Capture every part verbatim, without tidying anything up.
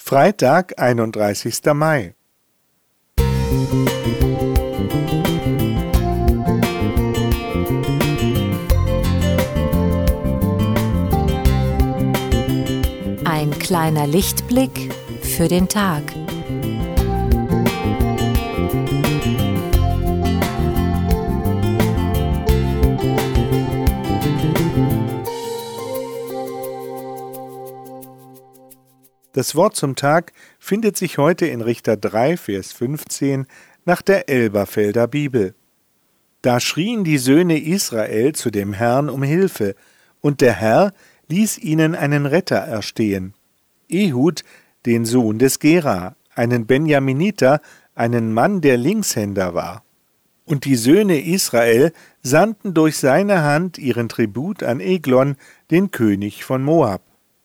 Freitag, einunddreißigster Mai. Ein kleiner Lichtblick für den Tag. Das Wort zum Tag findet sich heute in Richter drei, Vers fünfzehn nach der Elberfelder Bibel. Da schrien die Söhne Israel zu dem Herrn um Hilfe, und der Herr ließ ihnen einen Retter erstehen, Ehud, den Sohn des Gera, einen Benjaminiter, einen Mann, der Linkshänder war. Und die Söhne Israel sandten durch seine Hand ihren Tribut an Eglon, den König von Moab.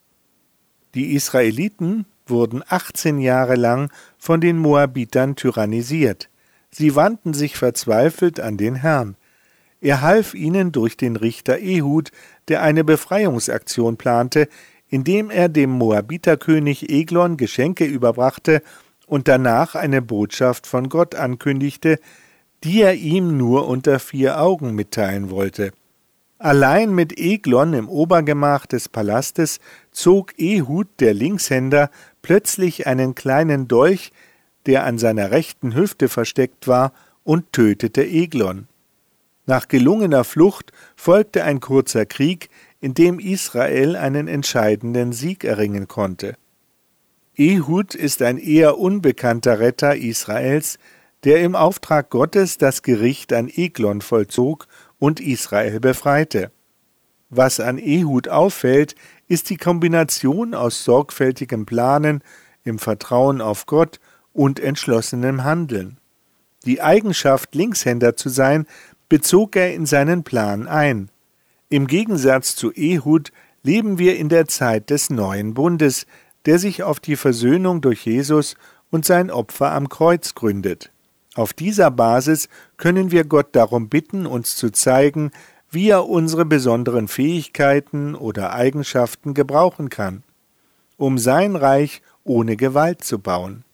Die Israeliten wurden achtzehn Jahre lang von den Moabitern tyrannisiert. Sie wandten sich verzweifelt an den Herrn. Er half ihnen durch den Richter Ehud, der eine Befreiungsaktion plante, indem er dem Moabiterkönig Eglon Geschenke überbrachte und danach eine Botschaft von Gott ankündigte, die er ihm nur unter vier Augen mitteilen wollte. Allein mit Eglon im Obergemach des Palastes zog Ehud, der Linkshänder, plötzlich einen kleinen Dolch, der an seiner rechten Hüfte versteckt war, und tötete Eglon. Nach gelungener Flucht folgte ein kurzer Krieg, in dem Israel einen entscheidenden Sieg erringen konnte. Ehud ist ein eher unbekannter Retter Israels, der im Auftrag Gottes das Gericht an Eglon vollzog und Israel befreite. Was an Ehud auffällt, ist die Kombination aus sorgfältigem Planen, im Vertrauen auf Gott und entschlossenem Handeln. Die Eigenschaft, Linkshänder zu sein, bezog er in seinen Plan ein. Im Gegensatz zu Ehud leben wir in der Zeit des neuen Bundes, der sich auf die Versöhnung durch Jesus und sein Opfer am Kreuz gründet. Auf dieser Basis können wir Gott darum bitten, uns zu zeigen, wie er unsere besonderen Fähigkeiten oder Eigenschaften gebrauchen kann, um sein Reich ohne Gewalt zu bauen.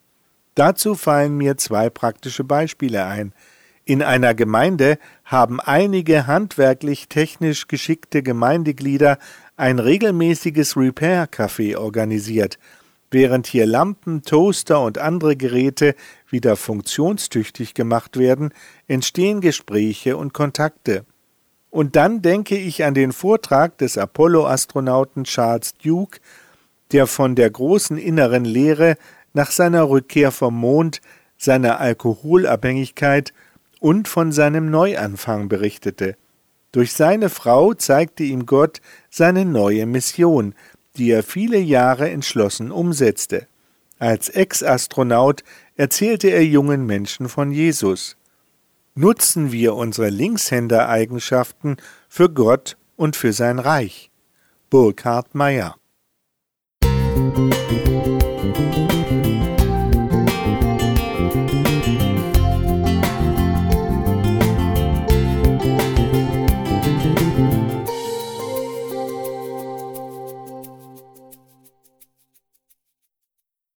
Dazu fallen mir zwei praktische Beispiele ein. In einer Gemeinde haben einige handwerklich-technisch geschickte Gemeindeglieder ein regelmäßiges Repair-Café organisiert. Während hier Lampen, Toaster und andere Geräte wieder funktionstüchtig gemacht werden, entstehen Gespräche und Kontakte. Und dann denke ich an den Vortrag des Apollo-Astronauten Charles Duke, der von der großen inneren Leere nach seiner Rückkehr vom Mond, seiner Alkoholabhängigkeit und von seinem Neuanfang berichtete. Durch seine Frau zeigte ihm Gott seine neue Mission, die er viele Jahre entschlossen umsetzte. Als Ex-Astronaut erzählte er jungen Menschen von Jesus. Nutzen wir unsere Linkshänder-Eigenschaften für Gott und für sein Reich. Burkhard Meyer.